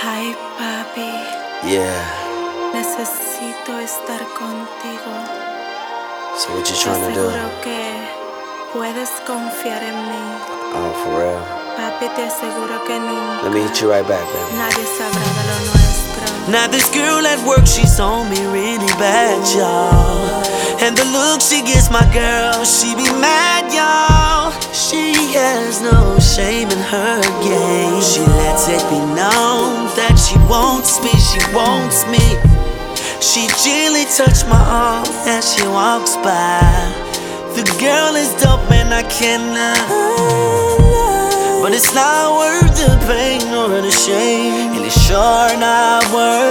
Ay, papi. Yeah. Necesito estar contigo. So what you Te trying to do? aseguro que puedes confiar en mí. Oh, for real? Papi, te aseguro que nunca Let me hit you right back, baby. nadie sabrá de lo nuestro. Now this girl at work, she's on me really bad, y'all. And the look she gives my girl, she be mad, y'all. She has no shame in her game. She lets it be known that she wants me, she wants me. She gently touched my arm as she walks by. The girl is dope and I cannot lie, but it's not worth the pain or the shame, and it's sure not worth